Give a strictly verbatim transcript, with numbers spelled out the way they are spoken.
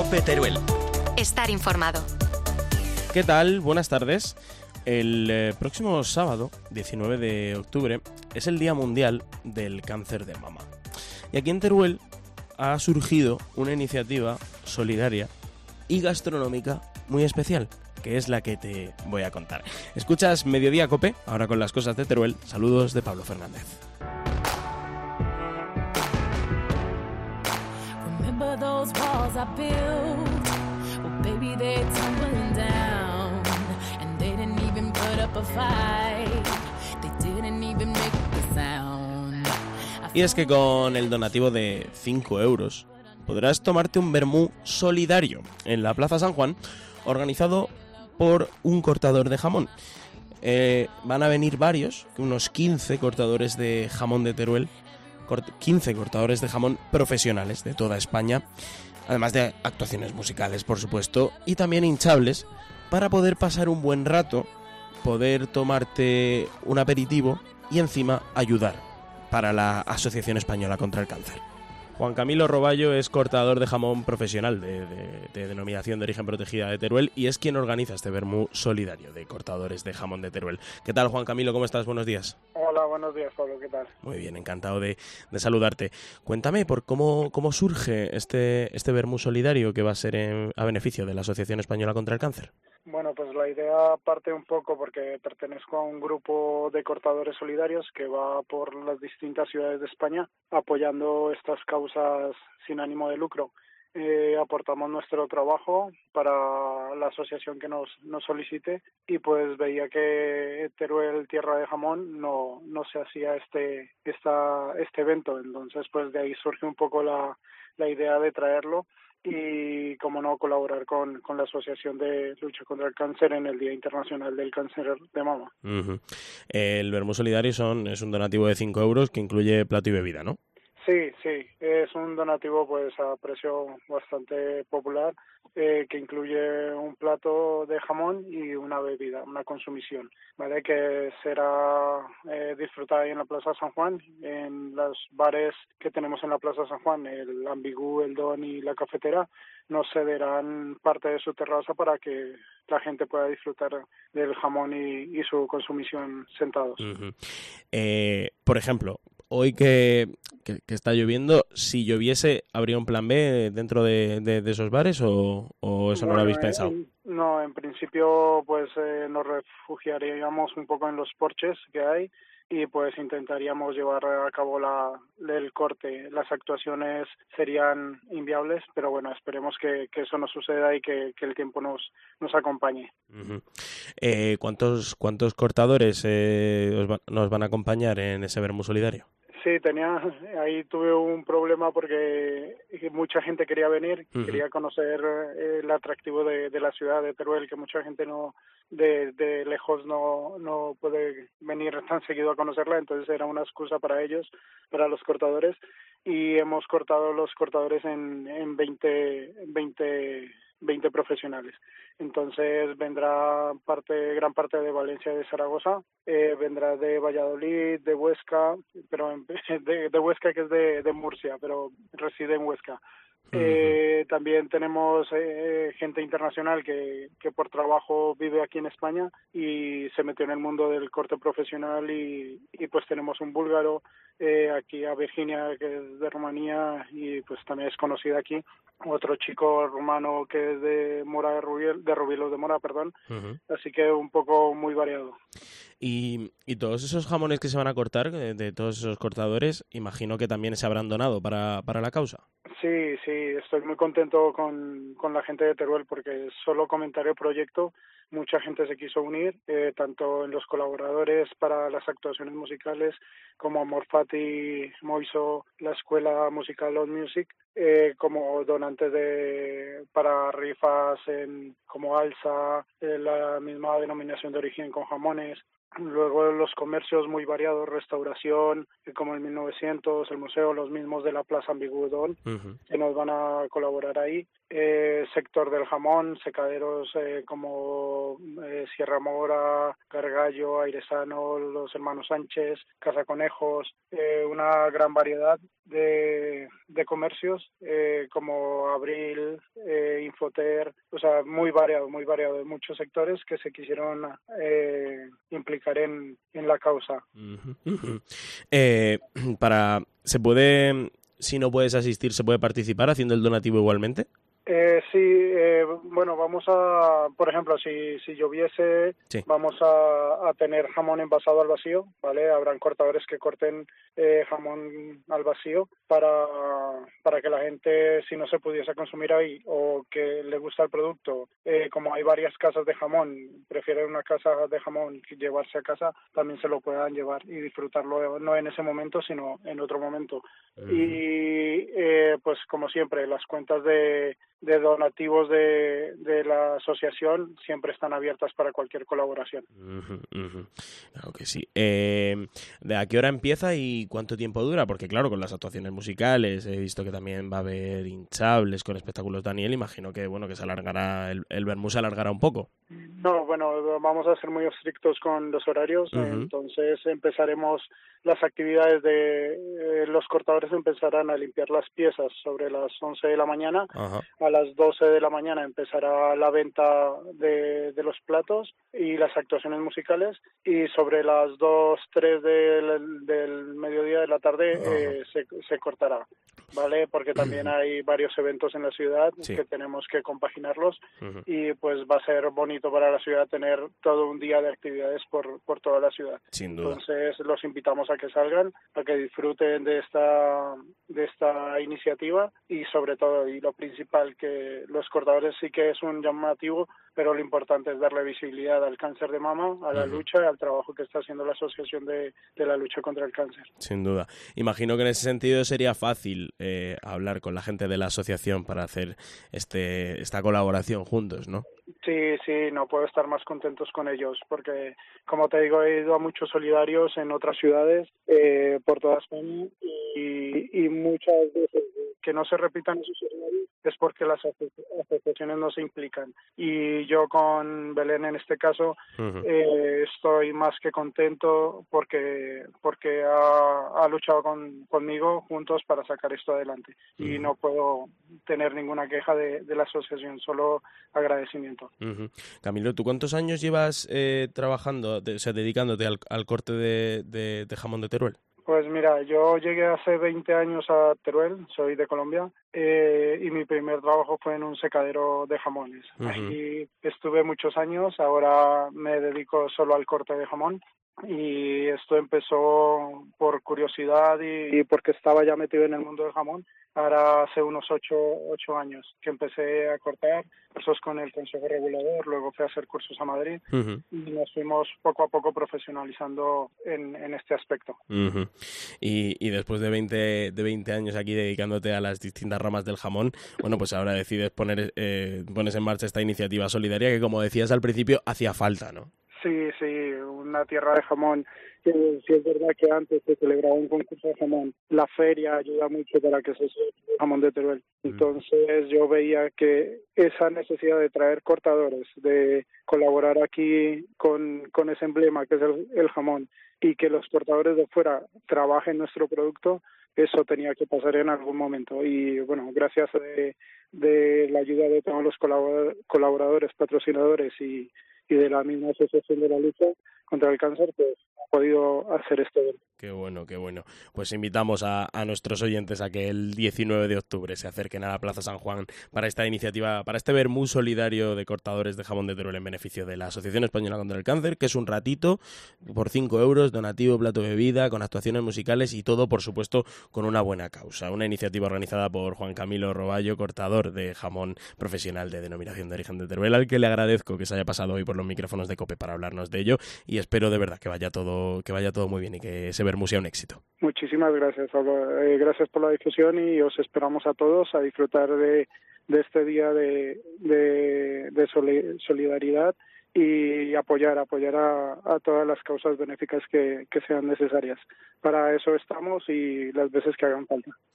COPE Teruel. Estar informado. ¿Qué tal? Buenas tardes. El eh, próximo sábado, diecinueve de octubre, es el Día Mundial del Cáncer de Mama. Y aquí en Teruel ha surgido una iniciativa solidaria y gastronómica muy especial, que es la que te voy a contar. Escuchas Mediodía COPE, ahora con las cosas de Teruel. Saludos de Pablo Fernández. Those walls I built, well baby they're tumbling down, and they didn't even put up a fight, they didn't even make a sound. Y es que con el donativo de cinco euros podrás tomarte un vermú solidario en la Plaza San Juan, organizado por un cortador de jamón. Eh, van a venir varios, unos quince cortadores de jamón de Teruel, quince cortadores de jamón profesionales de toda España, además de actuaciones musicales, por supuesto, y también hinchables, para poder pasar un buen rato, poder tomarte un aperitivo y encima ayudar para la Asociación Española contra el Cáncer. Juan Camilo Roballo es cortador de jamón profesional de, de, de denominación de origen protegida de Teruel y es quien organiza este vermú solidario de cortadores de jamón de Teruel. ¿Qué tal, Juan Camilo? ¿Cómo estás? Buenos días. Hola, buenos días, Pablo. ¿Qué tal? Muy bien, encantado de, de saludarte. Cuéntame por cómo, cómo surge este, este vermú solidario que va a ser en, a beneficio de la Asociación Española contra el Cáncer. Bueno, pues la idea parte un poco porque pertenezco a un grupo de cortadores solidarios que va por las distintas ciudades de España apoyando estas causas sin ánimo de lucro. Eh, aportamos nuestro trabajo para la asociación que nos, nos solicite y pues veía que Teruel Tierra de Jamón no, no se hacía este, esta, este evento, entonces pues de ahí surge un poco la, la idea de traerlo y, como no, colaborar con, con la Asociación de Lucha contra el Cáncer en el Día Internacional del Cáncer de Mama. Uh-huh. El vermú solidario son, es un donativo de cinco euros que incluye plato y bebida, ¿no? Sí, sí, es un donativo pues a precio bastante popular eh, que incluye un plato de jamón y una bebida, una consumición, ¿vale? Que será eh, disfrutada ahí en la Plaza San Juan, en los bares que tenemos en la Plaza San Juan, el Ambigú, el Don y la Cafetera, nos cederán parte de su terraza para que la gente pueda disfrutar del jamón y, y su consumición sentados. Uh-huh. Eh, por ejemplo, hoy que, que, que está lloviendo, si lloviese, ¿habría un plan B dentro de, de, de esos bares o, o eso bueno, no lo habéis pensado? En, no, en principio pues eh, nos refugiaríamos un poco en los porches que hay y pues intentaríamos llevar a cabo la el corte. Las actuaciones serían inviables, pero bueno, esperemos que, que eso no suceda y que, que el tiempo nos nos acompañe. Uh-huh. Eh, ¿cuántos cuántos cortadores eh, os va, nos van a acompañar en ese vermú solidario? Sí, tenía, ahí tuve un problema porque mucha gente quería venir, uh-huh. quería conocer eh, el atractivo de, de la ciudad de Teruel, que mucha gente no de, de lejos no no puede venir tan seguido a conocerla, entonces era una excusa para ellos, para los cortadores, y hemos cortado los cortadores en, en veinte, veinte, veinte profesionales. Entonces vendrá parte, gran parte de Valencia y de Zaragoza, eh, vendrá de Valladolid, de Huesca, pero en, de, de Huesca que es de, de Murcia, pero reside en Huesca. Eh, también tenemos eh, gente internacional que, que por trabajo vive aquí en España y se metió en el mundo del corte profesional y, y pues tenemos un búlgaro, eh, aquí a Virginia, que es de Rumanía y pues también es conocida aquí, otro chico rumano que es de Mora de Rubiel, de Rubielo de Mora, perdón, uh-huh. Así que un poco muy variado. Y, y todos esos jamones que se van a cortar, de, de todos esos cortadores, imagino que también se habrán donado para, para la causa. Sí, sí, estoy muy contento con, con la gente de Teruel porque solo comentar el proyecto, mucha gente se quiso unir, eh, tanto en los colaboradores para las actuaciones musicales como Morfati, Moiso, la Escuela Musical Old Music, eh, como donantes de para rifas en como Alsa, eh, la misma denominación de origen con jamones. Luego los comercios muy variados, restauración, como el mil novecientos, el museo, los mismos de la Plaza Ambigudón, uh-huh. que nos van a colaborar ahí. Eh, sector del jamón, secaderos eh, como eh, Sierra Mora, Gargallo, Airesano, los hermanos Sánchez, Casa Conejos, eh, una gran variedad de, de comercios eh, como Abril, eh, Infoter, o sea, muy variado, muy variado de muchos sectores que se quisieron eh, implicar en, en la causa. Uh-huh, uh-huh. Eh, para, ¿se puede, si no puedes asistir, se puede participar haciendo el donativo igualmente? Eh, sí, eh, bueno, vamos a, por ejemplo, si, si lloviese, sí. vamos a, a tener jamón envasado al vacío, ¿vale? Habrán cortadores que corten eh, jamón al vacío para, para que la gente, si no se pudiese consumir ahí o que le gusta el producto, eh, como hay varias casas de jamón, prefieren una casa de jamón que llevarse a casa, también se lo puedan llevar y disfrutarlo no en ese momento, sino en otro momento. Uh-huh. Y eh, pues como siempre, las cuentas de de donativos de, de la asociación siempre están abiertas para cualquier colaboración. Uh-huh, uh-huh. Claro que sí. Eh, ¿de a qué hora empieza y cuánto tiempo dura? Porque claro, con las actuaciones musicales he visto que también va a haber hinchables con espectáculos Daniel, imagino que bueno que se alargará, el, el vermú se alargará un poco. No, bueno, vamos a ser muy estrictos con los horarios, uh-huh. entonces empezaremos las actividades de eh, los cortadores empezarán a limpiar las piezas sobre las once de la mañana, uh-huh. a las doce de la mañana empezará la venta de, de los platos y las actuaciones musicales y sobre las dos, tres del, del mediodía de la tarde uh-huh. eh, se, se cortará, ¿vale? Porque también hay varios eventos en la ciudad sí. que tenemos que compaginarlos uh-huh. y pues va a ser bonito para la ciudad tener todo un día de actividades por, por toda la ciudad. Sin duda. Entonces los invitamos a que salgan, a que disfruten de esta, de esta iniciativa y sobre todo, y lo principal, que los cortadores sí que es un llamativo, pero lo importante es darle visibilidad al cáncer de mama, a la uh-huh. lucha y al trabajo que está haciendo la Asociación de, de la Lucha contra el Cáncer. Sin duda. Imagino que en ese sentido sería fácil eh, hablar con la gente de la asociación para hacer este esta colaboración juntos, ¿no? Sí, sí, no puedo estar más contentos con ellos porque, como te digo, he ido a muchos solidarios en otras ciudades eh, por toda España y, y muchas veces que no se repitan esos escenarios es porque las asociaciones no se implican. Y yo con Belén en este caso uh-huh. eh, estoy más que contento porque porque ha, ha luchado con, conmigo juntos para sacar esto adelante. Uh-huh. Y no puedo tener ninguna queja de, de la asociación, solo agradecimiento. Uh-huh. Camilo, ¿tú cuántos años llevas eh, trabajando, de, o sea, dedicándote al, al corte de, de, de jamón de Teruel? Pues mira, yo llegué hace veinte años a Teruel, soy de Colombia, eh, y mi primer trabajo fue en un secadero de jamones. Uh-huh. Ahí estuve muchos años, ahora me dedico solo al corte de jamón. Y esto empezó por curiosidad y, y porque estaba ya metido en el mundo del jamón. Ahora hace unos ocho, ocho años que empecé a cortar cursos con el Consejo Regulador, luego fui a hacer cursos a Madrid uh-huh. y nos fuimos poco a poco profesionalizando en, en este aspecto. Uh-huh. Y, y después de veinte, de veinte años aquí dedicándote a las distintas ramas del jamón, bueno, pues ahora decides poner eh, pones en marcha esta iniciativa solidaria que, como decías al principio, hacía falta, ¿no? Sí, sí, una tierra de jamón. Sí, sí, es verdad que antes se celebraba un concurso de jamón. La feria ayuda mucho para que se celebre el jamón de Teruel. Entonces yo veía que esa necesidad de traer cortadores, de colaborar aquí con, con ese emblema que es el, el jamón y que los cortadores de fuera trabajen nuestro producto, eso tenía que pasar en algún momento. Y bueno, gracias de, de la ayuda de todos los colaboradores, patrocinadores y y de la misma Asociación de la Lucha contra el Cáncer, pues ha podido hacer esto. Qué bueno, qué bueno. Pues invitamos a, a nuestros oyentes a que el diecinueve de octubre se acerquen a la Plaza San Juan para esta iniciativa, para este vermú solidario de cortadores de jamón de Teruel en beneficio de la Asociación Española contra el Cáncer, que es un ratito por cinco euros, donativo, plato de bebida, con actuaciones musicales y todo, por supuesto, con una buena causa. Una iniciativa organizada por Juan Camilo Roballo, cortador de jamón profesional de denominación de origen de Teruel, al que le agradezco que se haya pasado hoy por los micrófonos de COPE para hablarnos de ello y espero de verdad que vaya todo, que vaya todo muy bien y que ese vermú sea un éxito. Muchísimas gracias, Pablo. Eh, gracias por la difusión y os esperamos a todos a disfrutar de, de este día de, de, de solidaridad y apoyar, apoyar a, a todas las causas benéficas que, que sean necesarias. Para eso estamos y las veces que hagan falta.